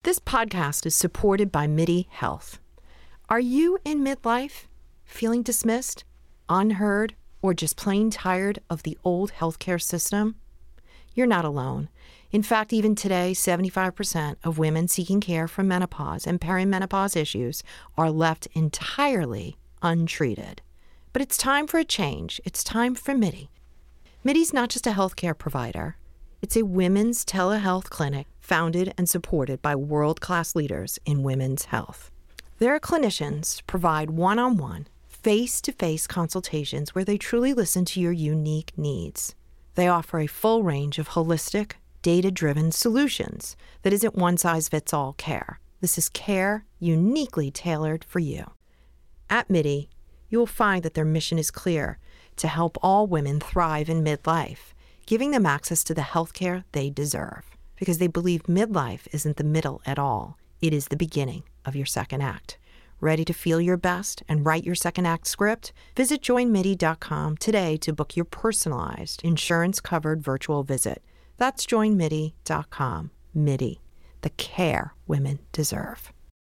This podcast is supported by MIDI Health. Are you in midlife, feeling dismissed, unheard, or just plain tired of the old healthcare system? You're not alone. In fact, even today, 75% of women seeking care for menopause and perimenopause issues are left entirely untreated. But it's time for a change. It's time for MIDI. MIDI's not just a healthcare provider. It's a women's telehealth clinic founded and supported by world-class leaders in women's health. Their clinicians provide one-on-one, face-to-face consultations where they truly listen to your unique needs. They offer a full range of holistic, data-driven solutions that isn't one-size-fits-all care. This is care uniquely tailored for you. At MIDI, you will find that their mission is clear: to help all women thrive in midlife, giving them access to the healthcare they deserve. Because they believe midlife isn't the middle at all. It is the beginning of your second act. Ready to feel your best and write your second act script? Visit joinmidi.com today to book your personalized, insurance-covered virtual visit. That's joinmidi.com. MIDI, the care women deserve.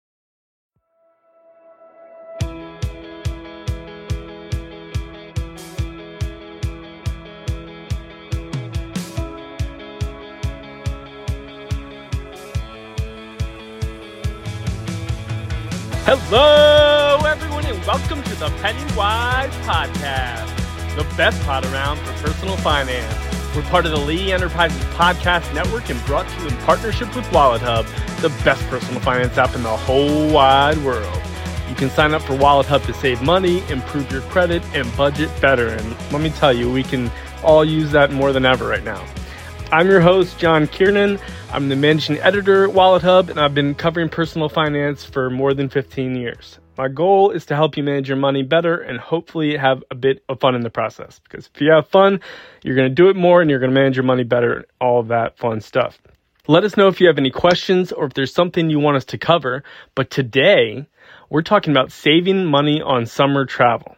Hello, everyone, and welcome to the Pennywise Podcast, the best pod around for personal finance. We're part of the Lee Enterprises Podcast Network and brought to you in partnership with WalletHub, the best personal finance app in the whole wide world. You can sign up for WalletHub to save money, improve your credit, and budget better. And let me tell you, we can all use that more than ever right now. I'm your host, John Kiernan. I'm the managing editor at WalletHub, and I've been covering personal finance for more than 15 years. My goal is to help you manage your money better and hopefully have a bit of fun in the process. Because if you have fun, you're going to do it more and you're going to manage your money better, all of that fun stuff. Let us know if you have any questions or if there's something you want us to cover. But today, we're talking about saving money on summer travel.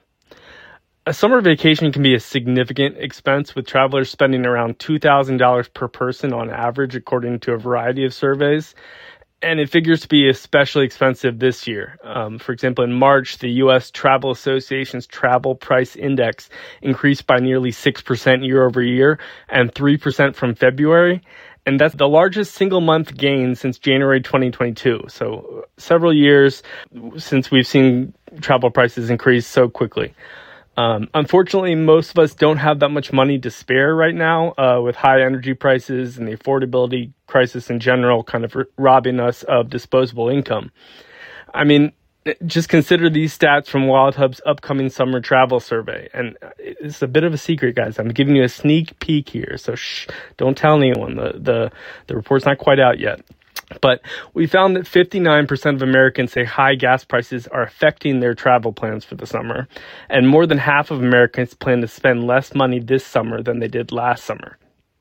A summer vacation can be a significant expense, with travelers spending around $2,000 per person on average, according to a variety of surveys. And it figures to be especially expensive this year. For example, in March, the U.S. Travel Association's Travel Price Index increased by nearly 6% year over year and 3% from February. And that's the largest single month gain since January 2022. So several years since we've seen travel prices increase so quickly. Unfortunately, most of us don't have that much money to spare right now, with high energy prices and the affordability crisis in general kind of robbing us of disposable income. I mean, just consider these stats from WalletHub's upcoming summer travel survey. And it's a bit of a secret, guys. I'm giving you a sneak peek here, so don't tell anyone. The report's not quite out yet. But we found that 59% of Americans say high gas prices are affecting their travel plans for the summer. And more than half of Americans plan to spend less money this summer than they did last summer.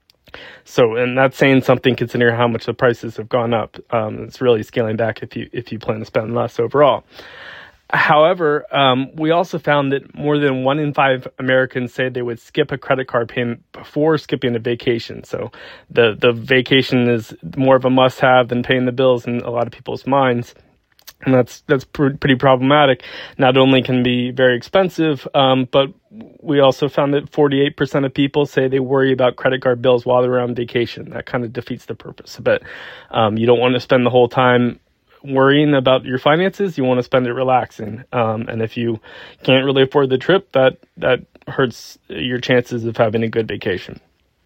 So, and that's saying something considering how much the prices have gone up. It's really scaling back if you plan to spend less overall. However, we also found that more than 1 in 5 Americans say they would skip a credit card payment before skipping a vacation. So the vacation is more of a must-have than paying the bills in a lot of people's minds. And that's pretty problematic. Not only can it be very expensive, but we also found that 48% of people say they worry about credit card bills while they're on vacation. That kind of defeats the purpose a bit. You don't want to spend the whole time worrying about your finances. You want to spend it relaxing. And if you can't really afford the trip, that hurts your chances of having a good vacation.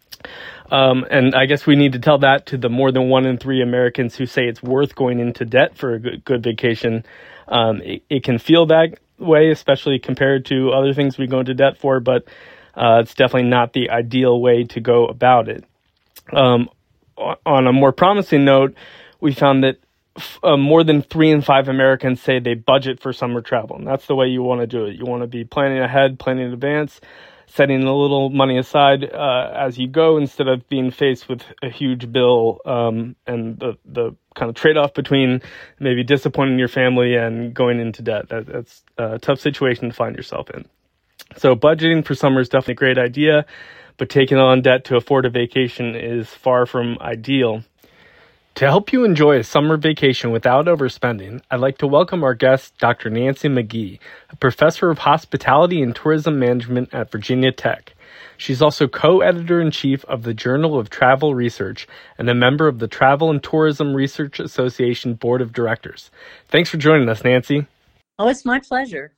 And I guess we need to tell that to the more than 1 in 3 Americans who say it's worth going into debt for a good vacation. It can feel that way, especially compared to other things we go into debt for, but it's definitely not the ideal way to go about it. On a more promising note, we found that more than 3 in 5 Americans say they budget for summer travel. And that's the way you want to do it. You want to be planning ahead, planning in advance, setting a little money aside as you go, instead of being faced with a huge bill and the kind of trade-off between maybe disappointing your family and going into debt. That's a tough situation to find yourself in. So budgeting for summer is definitely a great idea, but taking on debt to afford a vacation is far from ideal. To help you enjoy a summer vacation without overspending, I'd like to welcome our guest, Dr. Nancy McGee, a professor of hospitality and tourism management at Virginia Tech. She's also co-editor-in-chief of the Journal of Travel Research and a member of the Travel and Tourism Research Association Board of Directors. Thanks for joining us, Nancy. Oh, it's my pleasure.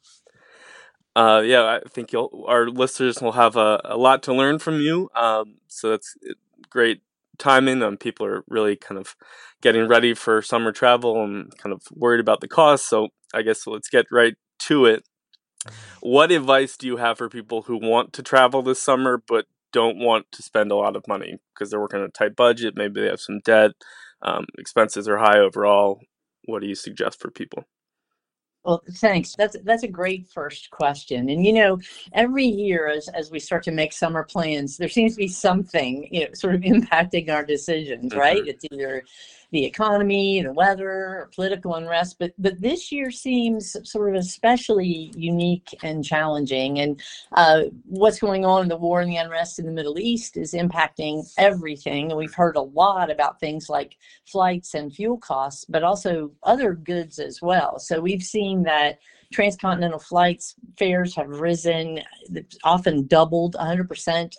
I think our listeners will have a lot to learn from you. So that's great timing. People are really kind of getting ready for summer travel and kind of worried about the cost. So I guess let's get right to it. What advice do you have for people who want to travel this summer but don't want to spend a lot of money because they're working on a tight budget? Maybe they have some debt, expenses are high overall. What do you suggest for people? Well, thanks. That's a great first question. And, every year as we start to make summer plans, there seems to be something, sort of impacting our decisions, right? Mm-hmm. It's either the economy, the weather, or political unrest. But this year seems sort of especially unique and challenging. And what's going on in the war and the unrest in the Middle East is impacting everything. And we've heard a lot about things like flights and fuel costs, but also other goods as well. So we've seen that transcontinental flights fares have risen, often doubled 100%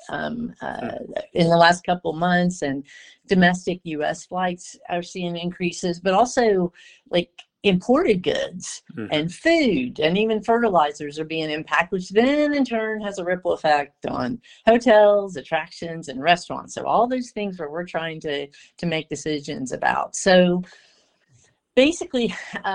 in the last couple of months, and domestic U.S. flights are seeing increases, but also like imported goods and food and even fertilizers are being impacted, which then in turn has a ripple effect on hotels, attractions, and restaurants. So all those things where we're trying to make decisions about. So basically,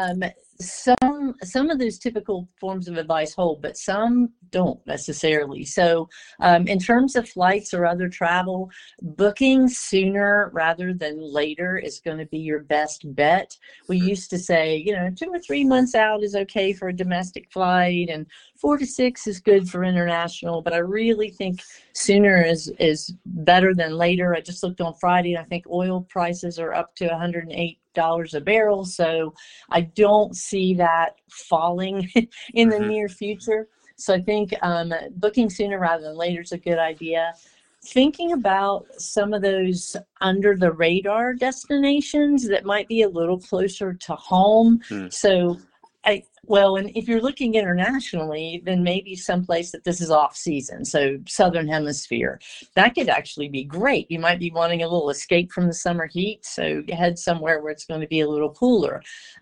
some of those typical forms of advice hold, but some don't necessarily. So in terms of flights or other travel, booking sooner rather than later is going to be your best bet. We used to say, 2 or 3 months out is okay for a domestic flight, and 4 to 6 is good for international, but I really think sooner is better than later. I just looked on Friday, and I think oil prices are up to $108 a barrel. So I don't see that falling in the near future. So I think booking sooner rather than later is a good idea. Thinking about some of those under the radar destinations that might be a little closer to home. So and if you're looking internationally, then maybe someplace that this is off season, so Southern Hemisphere, that could actually be great. You might be wanting a little escape from the summer heat, so head somewhere where it's going to be a little cooler.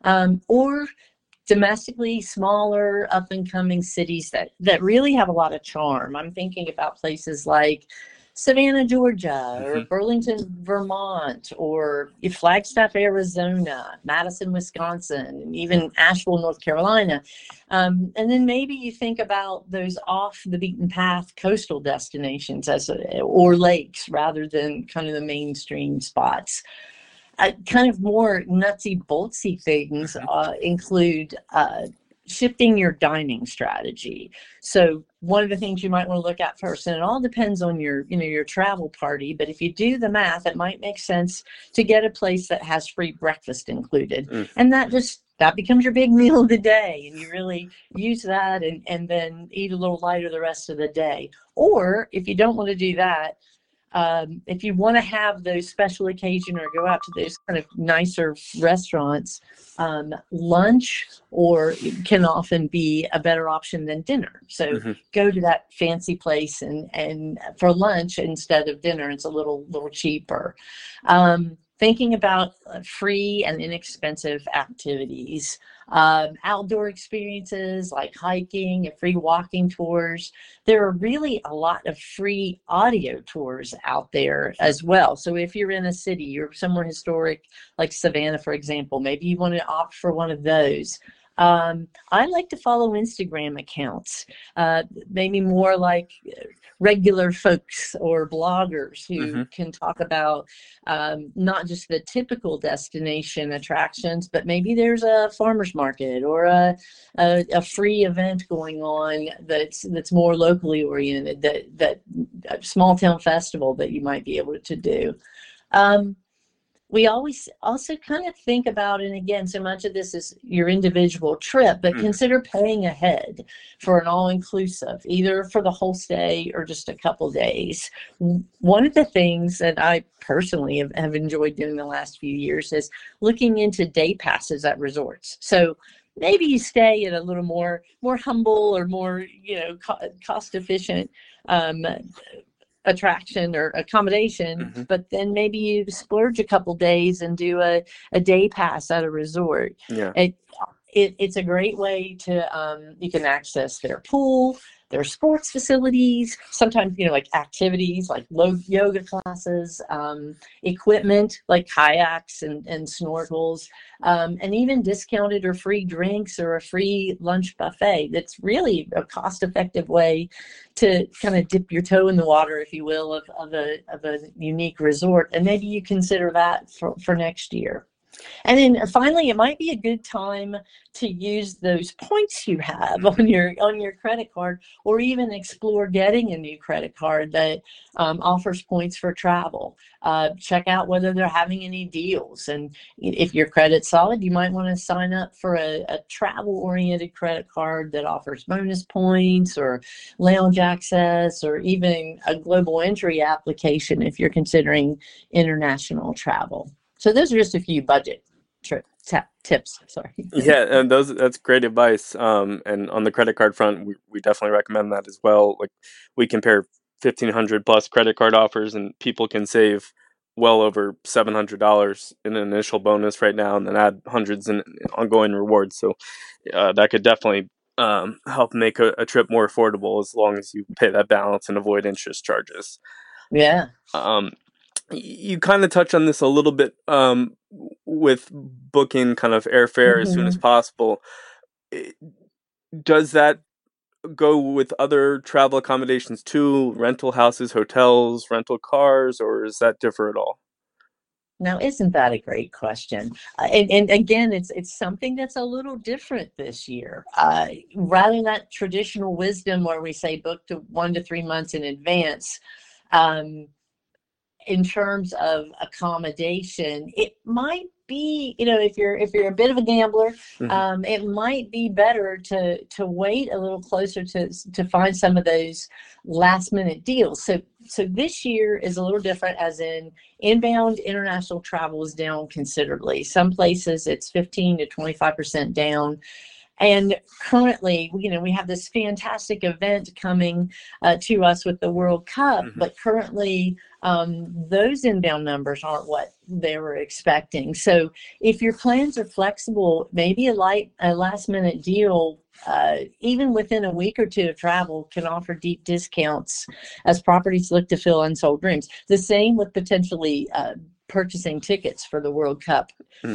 Or domestically, smaller up-and-coming cities that really have a lot of charm. I'm thinking about places like Savannah, Georgia, or Burlington, Vermont, or Flagstaff, Arizona, Madison, Wisconsin, and even Asheville, North Carolina. And then maybe you think about those off the beaten path coastal destinations or lakes rather than kind of the mainstream spots. Kind of more nutsy, boltsy things include shifting your dining strategy. So one of the things you might want to look at first, and it all depends on your travel party, but if you do the math, it might make sense to get a place that has free breakfast included. And that becomes your big meal of the day, and you really use that and then eat a little lighter the rest of the day. Or if you don't want to do that, if you want to have those special occasion or go out to those kind of nicer restaurants, lunch can often be a better option than dinner. So go to that fancy place and for lunch instead of dinner. It's a little cheaper. Thinking about free and inexpensive activities, outdoor experiences like hiking and free walking tours. There are really a lot of free audio tours out there as well. So if you're in a city, you're somewhere historic like Savannah, for example, maybe you want to opt for one of those. I like to follow Instagram accounts, maybe more like regular folks or bloggers who can talk about not just the typical destination attractions, but maybe there's a farmer's market or a free event going on that's more locally oriented, that small town festival that you might be able to do. we always also kind of think about, and again, so much of this is your individual trip, but consider paying ahead for an all-inclusive, either for the whole stay or just a couple days. One of the things that I personally have enjoyed doing the last few years is looking into day passes at resorts. So maybe you stay at a little more humble or more, cost efficient attraction or accommodation, but then maybe you splurge a couple days and do a day pass at a resort. Yeah. It's a great way to you can access their pool, their sports facilities, sometimes like activities like yoga classes, equipment like kayaks and snorkels, and even discounted or free drinks or a free lunch buffet. That's really a cost-effective way to kind of dip your toe in the water, if you will, of a unique resort. And maybe you consider that for next year. And then finally, it might be a good time to use those points you have on your credit card, or even explore getting a new credit card that offers points for travel. Check out whether they're having any deals. And if your credit's solid, you might want to sign up for a travel-oriented credit card that offers bonus points or lounge access, or even a global entry application if you're considering international travel. So those are just a few budget tips. Sorry. Yeah, and that's great advice. And on the credit card front, we definitely recommend that as well. Like, we compare 1,500 plus credit card offers, and people can save well over $700 in an initial bonus right now, and then add hundreds in ongoing rewards. So that could definitely help make a trip more affordable, as long as you pay that balance and avoid interest charges. Yeah. You kind of touched on this a little bit with booking kind of airfare as soon as possible. Does that go with other travel accommodations too? Rental houses, hotels, rental cars, or does that differ at all? Now, isn't that a great question? And again, it's something that's a little different this year. Rather than that traditional wisdom where we say book to 1 to 3 months in advance, in terms of accommodation, it might be, if you're a bit of a gambler, it might be better to wait a little closer to find some of those last minute deals. So this year is a little different, as in inbound international travel is down considerably. Some places it's 15 to 25% down. And currently, we have this fantastic event coming to us with the World Cup, but currently those inbound numbers aren't what they were expecting. So if your plans are flexible, maybe a last minute deal, even within a week or two of travel, can offer deep discounts as properties look to fill unsold rooms. The same with potentially purchasing tickets for the World Cup.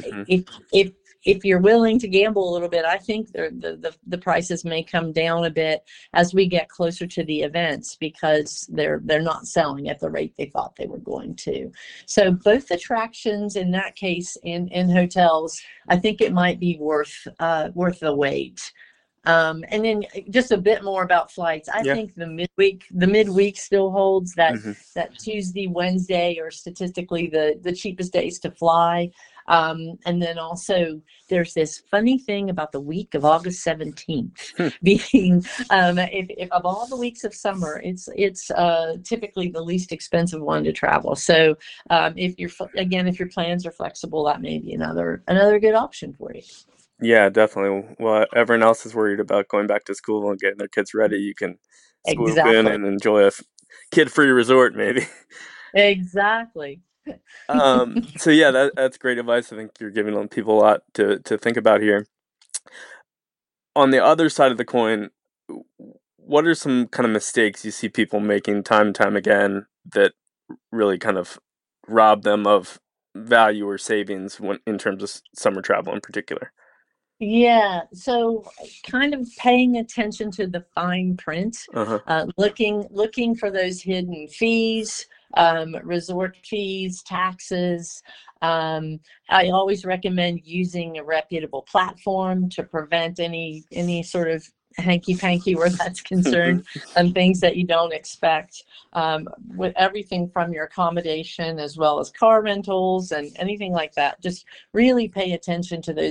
If you're willing to gamble a little bit, I think the prices may come down a bit as we get closer to the events, because they're not selling at the rate they thought they were going to. So both attractions in that case and hotels, I think it might be worth the wait. And then just a bit more about flights. I think the midweek still holds that Tuesday, Wednesday are statistically the cheapest days to fly. And then also there's this funny thing about the week of August 17th being, if of all the weeks of summer, it's typically the least expensive one to travel. So if your plans are flexible, that may be another good option for you. Yeah, definitely. Well, everyone else is worried about going back to school and getting their kids ready. You can swoop in and enjoy a kid-free resort, maybe. Exactly. So yeah, that's great advice. I think you're giving people a lot to think about here. On the other side of the coin, what are some kind of mistakes you see people making time and time again that really kind of rob them of value or savings in terms of summer travel in particular? Yeah, so kind of paying attention to the fine print, looking for those hidden fees, resort fees, taxes. I always recommend using a reputable platform to prevent any sort of hanky-panky where that's concerned, and things that you don't expect, with everything from your accommodation as well as car rentals and anything like that. Just really pay attention to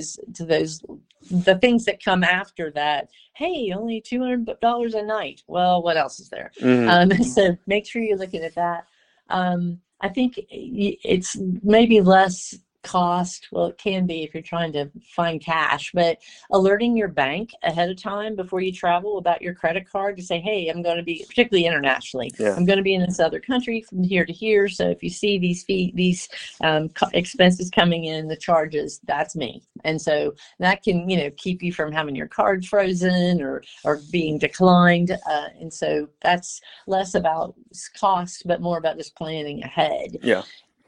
the things that come after that. Hey, only $200 a night. Well, what else is there? So make sure you're looking at that. I think it's maybe less cost. Well, it can be if you're trying to find cash, but alerting your bank ahead of time before you travel about your credit card to say, hey, I'm going to be, particularly internationally, I'm going to be in this other country from here to here. So if you see these expenses coming in, the charges, that's me. And so that can, keep you from having your card frozen or being declined. And so that's less about cost, but more about just planning ahead. Yeah.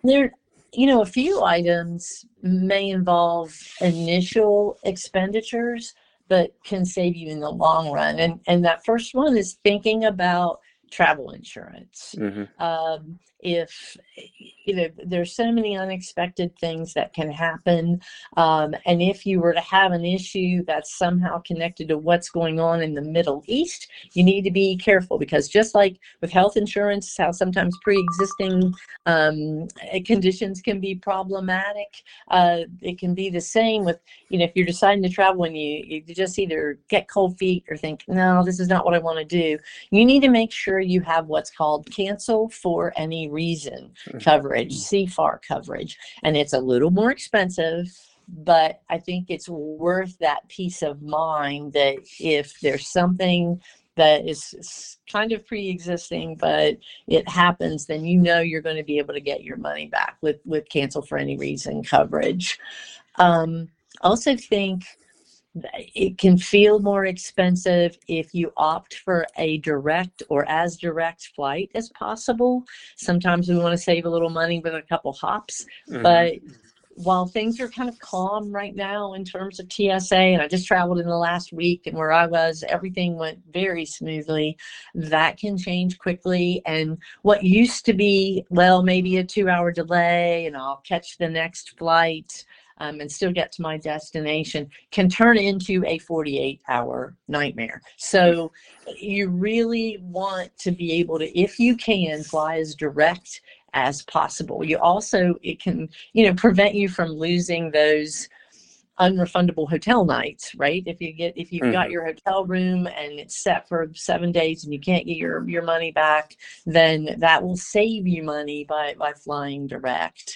A few items may involve initial expenditures, but can save you in the long run. And that first one is thinking about travel insurance. If there's so many unexpected things that can happen, and if you were to have an issue that's somehow connected to what's going on in the Middle East, you need to be careful, because just like with health insurance, how sometimes pre-existing conditions can be problematic, it can be the same with, if you're deciding to travel and you just either get cold feet or think, no, this is not what I want to do. You need to make sure you have what's called cancel for any reason coverage, CFAR coverage, and it's a little more expensive, but I think it's worth that peace of mind that if there's something that is kind of pre-existing, but it happens, then you're going to be able to get your money back with cancel for any reason coverage. Also think it can feel more expensive if you opt for a direct or as direct flight as possible. Sometimes we want to save a little money with a couple hops, but while things are kind of calm right now in terms of TSA, and I just traveled in the last week, and where I was, everything went very smoothly. That can change quickly. And what used to be, well, maybe a 2-hour delay and I'll catch the next flight and still get to my destination, can turn into a 48-hour nightmare. So you really want to be able to, if you can, fly as direct as possible. It can, prevent you from losing those unrefundable hotel nights, right? If you've got your hotel room and it's set for 7 days and you can't get your money back, then that will save you money by flying direct.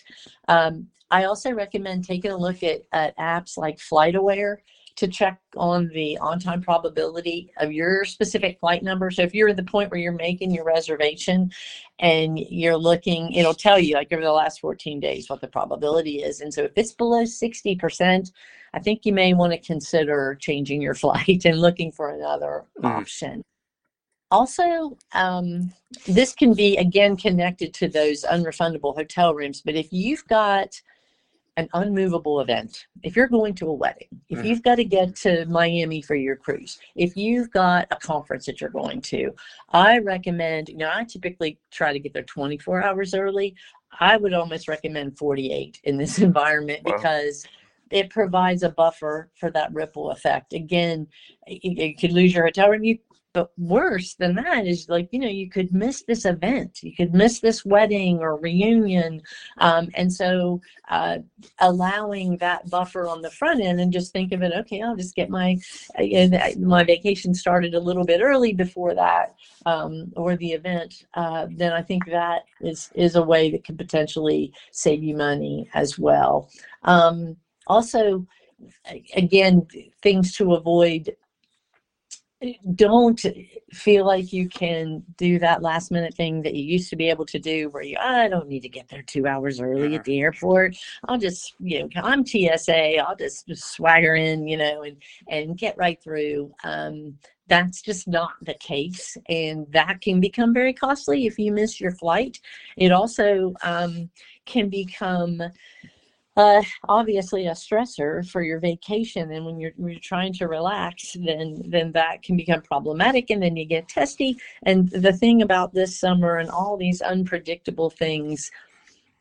I also recommend taking a look at apps like FlightAware to check on the on-time probability of your specific flight number. So if you're at the point where you're making your reservation and you're looking, it'll tell you like over the last 14 days what the probability is. And so if it's below 60%, I think you may want to consider changing your flight and looking for another option. Also, this can be, again, connected to those unrefundable hotel rooms, but if you've got an unmovable event, if you're going to a wedding, if you've got to get to Miami for your cruise, if you've got a conference that you're going to, I recommend, I typically try to get there 24 hours early. I would almost recommend 48 in this environment because it provides a buffer for that ripple effect. Again, you could lose your hotel room, but worse than that is you could miss this event, you could miss this wedding or reunion. And so allowing that buffer on the front end and just think of it, okay, I'll just get my vacation started a little bit early before that or the event, then I think that is a way that could potentially save you money as well. Also, again, things to avoid. Don't feel like you can do that last minute thing that you used to be able to do where I don't need to get there 2 hours early at the airport. I'll just, I'm TSA, I'll just swagger in, and get right through. That's just not the case. And that can become very costly if you miss your flight. It also can become obviously a stressor for your vacation, and when you're trying to relax, then that can become problematic, and then you get testy. And the thing about this summer and all these unpredictable things,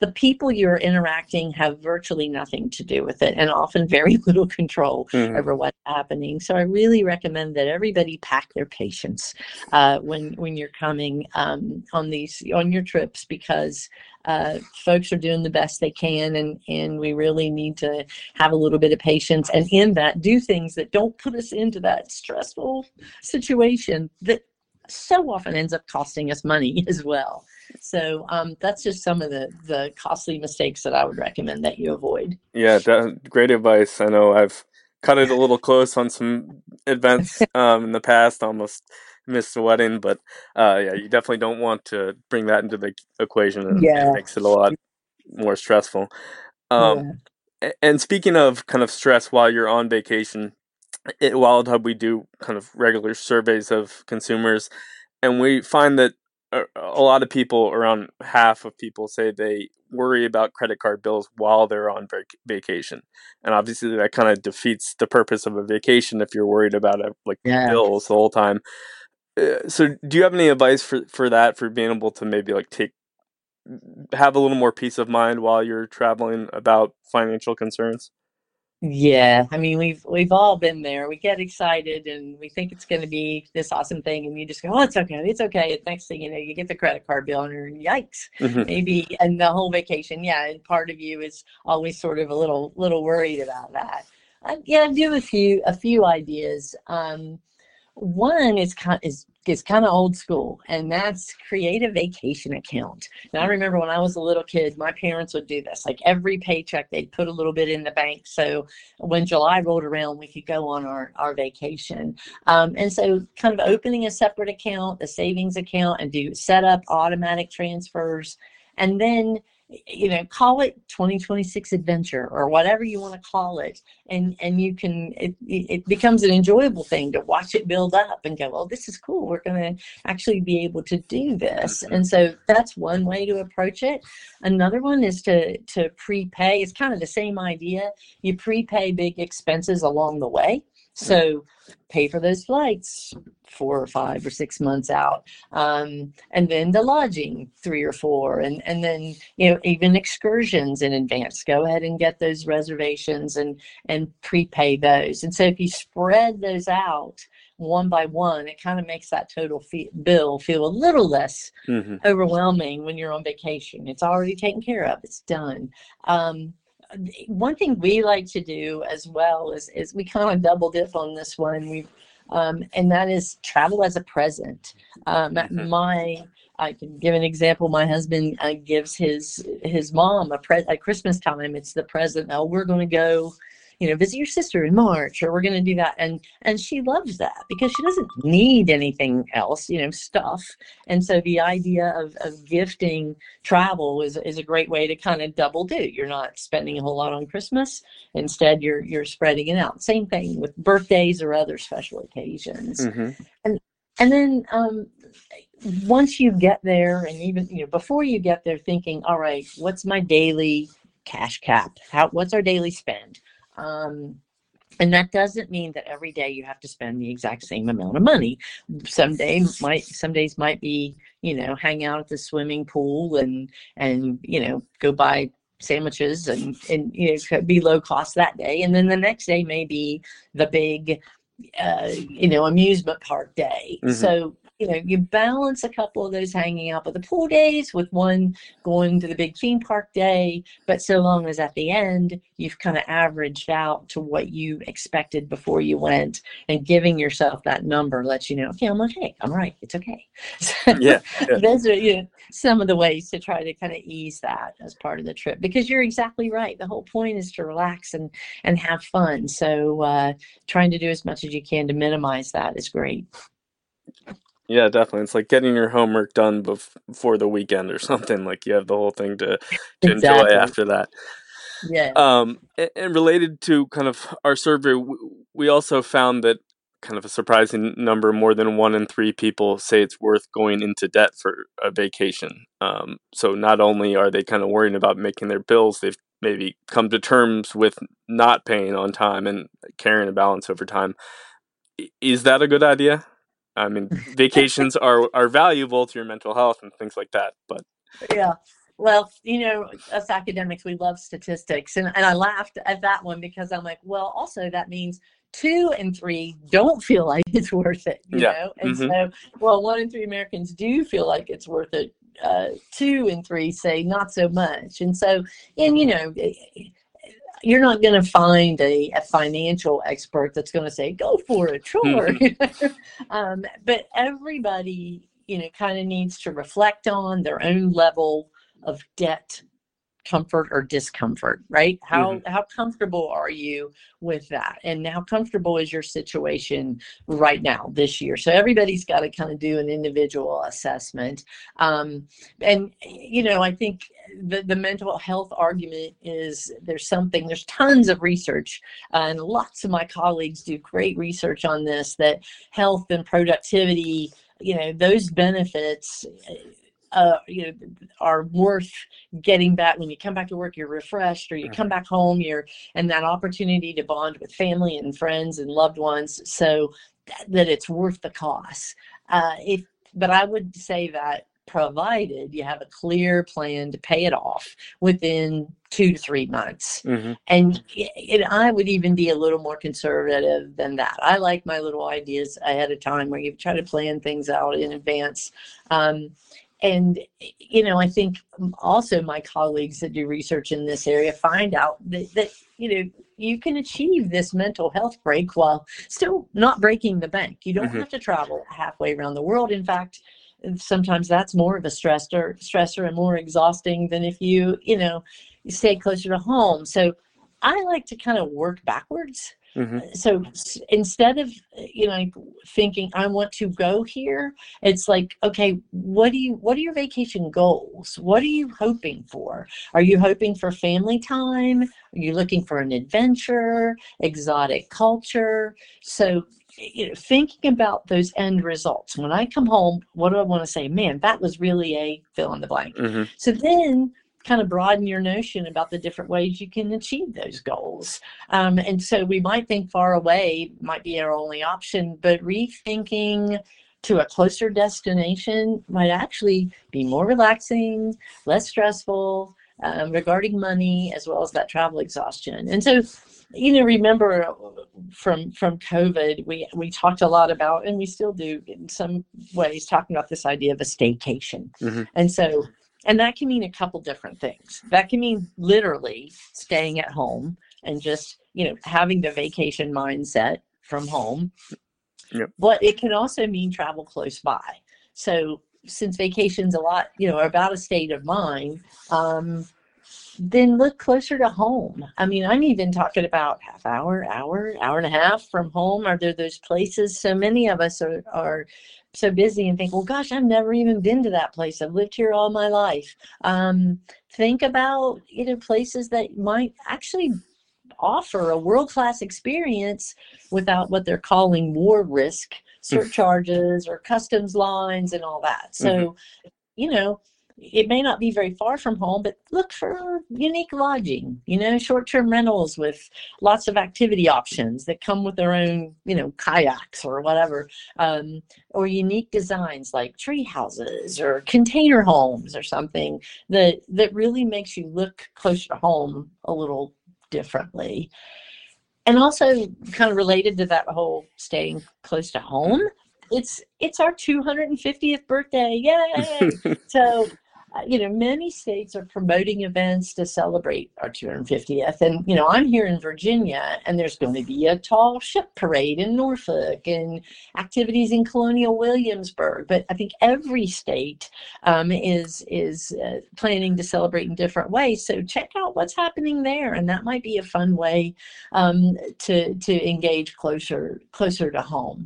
the people you're interacting have virtually nothing to do with it and often very little control Mhm. over what's happening. So I really recommend that everybody pack their patience when you're coming on your trips, because folks are doing the best they can, and we really need to have a little bit of patience, and in that do things that don't put us into that stressful situation that so often ends up costing us money as well. So that's just some of the costly mistakes that I would recommend that you avoid. Yeah, great advice. I know I've cut it a little close on some events in the past, almost missed a wedding, but yeah, you definitely don't want to bring that into the equation. It Yeah, makes it a lot more stressful. Um, yeah. and speaking of kind of stress while you're on vacation, at Wild Hub we do kind of regular surveys of consumers, and we find that a lot of people, around half of people, say they worry about credit card bills while they're on vacation, and obviously that kind of defeats the purpose of a vacation if you're worried about like Yeah. bills the whole time. So, do you have any advice for that, for being able to maybe like have a little more peace of mind while you're traveling about financial concerns? Yeah, I mean, we've all been there. We get excited and we think it's going to be this awesome thing, and you just go, "Oh, it's okay, it's okay." And next thing you know, you get the credit card bill, and you're, yikes, Hmm. maybe. And the whole vacation, yeah, and part of you is always sort of a little worried about that. Yeah, I do have a few ideas. One is kind of old school, and that's create a vacation account. Now, I remember when I was a little kid, my parents would do this. Like every paycheck, they'd put a little bit in the bank, so when July rolled around, we could go on our vacation. And so, kind of opening a separate account, a savings account, and do set up automatic transfers, and then call it 2026 adventure or whatever you want to call it, and you can it becomes an enjoyable thing to watch it build up and go, well, this is cool, we're going to actually be able to do this. Hmm. And so that's one way to approach it. Another one is to prepay. It's kind of the same idea. You prepay big expenses along the way, so pay for those flights 4 or 5 or 6 months out, and then the lodging 3 or 4, and then even excursions in advance. Go ahead and get those reservations and prepay those. And so if you spread those out one by one, it kind of makes that total bill feel a little less Hmm. overwhelming when you're on vacation. It's already taken care of. It's done. One thing we like to do as well is we kind of double dip on this one. And that is travel as a present. Hmm. I can give an example. My husband gives his mom at Christmas time. It's the present. Oh, we're going to go, visit your sister in March, or we're going to do that, and she loves that because she doesn't need anything else, stuff. And so the idea of gifting travel is a great way to kind of double do. You're not spending a whole lot on Christmas. Instead, you're spreading it out. Same thing with birthdays or other special occasions. Hmm. And then once you get there, and even before you get there, thinking, all right, what's my daily cash cap? What's our daily spend? And that doesn't mean that every day you have to spend the exact same amount of money. Some days might be, hang out at the swimming pool and go buy sandwiches and be low cost that day. And then the next day may be the big amusement park day. Hmm. So, you balance a couple of those hanging out by the pool days with one going to the big theme park day. But so long as at the end, you've kind of averaged out to what you expected before you went, and giving yourself that number lets you know, okay, I'm okay. I'm right. It's okay. So Yeah. Yeah. those are some of the ways to try to kind of ease that as part of the trip, because you're exactly right. The whole point is to relax and have fun. So trying to do as much as you can to minimize that is great. Yeah, definitely. It's like getting your homework done before the weekend or something. Like you have the whole thing to enjoy Exactly. after that. Yeah. And related to kind of our survey, we also found that kind of a surprising number, more than 1 in 3 people say it's worth going into debt for a vacation. So not only are they kind of worrying about making their bills, they've maybe come to terms with not paying on time and carrying a balance over time. Is that a good idea? I mean, vacations are valuable to your mental health and things like that, but Yeah. Well, us academics, we love statistics. And I laughed at that one because I'm like, well, also that means 2 in 3 don't feel like it's worth it, And so, well, 1 in 3 Americans do feel like it's worth it. 2 in 3 say not so much. And so, and you're not going to find a financial expert that's going to say, go for it, sure. But everybody, kind of needs to reflect on their own level of debt comfort or discomfort, right? How comfortable are you with that? And how comfortable is your situation right now this year? So everybody's got to kind of do an individual assessment. And, I think the mental health argument is there's tons of research, and lots of my colleagues do great research on this, that health and productivity, those benefits are worth getting back. When you come back to work, you're refreshed, or you come back home, and that opportunity to bond with family and friends and loved ones, so that it's worth the cost. But I would say that provided you have a clear plan to pay it off within 2 to 3 months. And I would even be a little more conservative than that. I like my little ideas ahead of time, where you try to plan things out in advance. And, I think also my colleagues that do research in this area find out that you can achieve this mental health break while still not breaking the bank. You don't have to travel halfway around the world. In fact, sometimes that's more of a stressor and more exhausting than if you stay closer to home. So I like to kind of work backwards. So instead of, thinking I want to go here, it's like, okay, what are your vacation goals? What are you hoping for? Are you hoping for family time? Are you looking for an adventure, exotic culture? So, thinking about those end results. When I come home, what do I want to say? Man, that was really a fill in the blank. So then kind of broaden your notion about the different ways you can achieve those goals. And so we might think far away might be our only option, but rethinking to a closer destination might actually be more relaxing, less stressful, regarding money, as well as that travel exhaustion. And so, remember from COVID, we talked a lot about, and we still do in some ways, talking about this idea of a staycation. And that can mean a couple different things. That can mean literally staying at home and just, having the vacation mindset from home. But it can also mean travel close by. So since vacation's a lot, about a state of mind, then look closer to home. I mean, I'm even talking about half hour and a half from home. Are there those places? So many of us are so busy and think, well, gosh, I've never even been to that place. I've lived here all my life. Think about, places that might actually offer a world-class experience without what they're calling war risk, surcharges or customs lines and all that. So, it may not be very far from home, but look for unique lodging, short-term rentals with lots of activity options that come with their own, kayaks or whatever, or unique designs like tree houses or container homes or something that really makes you look closer to home a little differently. And also kind of related to that whole staying close to home, it's our 250th birthday. Yay! So, many states are promoting events to celebrate our 250th. And, I'm here in Virginia, and there's going to be a tall ship parade in Norfolk and activities in Colonial Williamsburg. But I think every state is planning to celebrate in different ways. So check out what's happening there. And that might be a fun way to engage closer to home.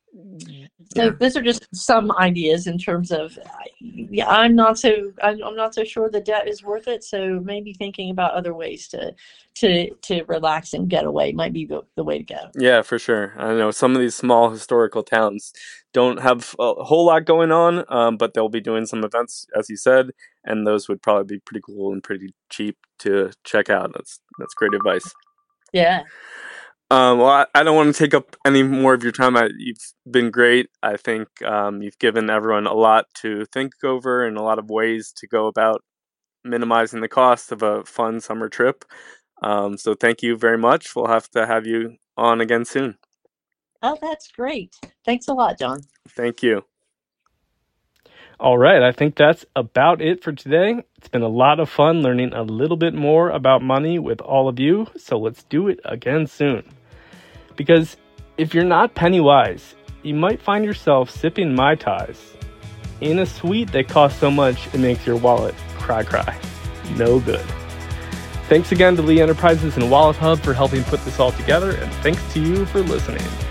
So those are just some ideas in terms of, I'm not so sure the debt is worth it. So maybe thinking about other ways to relax and get away might be the way to go. Yeah, for sure. I know some of these small historical towns don't have a whole lot going on, but they'll be doing some events, as you said, and those would probably be pretty cool and pretty cheap to check out. That's great advice. Yeah. Well, I don't want to take up any more of your time. You've been great. I think you've given everyone a lot to think over and a lot of ways to go about minimizing the cost of a fun summer trip. So thank you very much. We'll have to have you on again soon. Oh, that's great. Thanks a lot, John. Thank you. All right, I think that's about it for today. It's been a lot of fun learning a little bit more about money with all of you, so let's do it again soon. Because if you're not penny wise, you might find yourself sipping Mai Tais in a sweet that costs so much it makes your wallet cry. No good. Thanks again to Lee Enterprises and Wallet Hub for helping put this all together, and thanks to you for listening.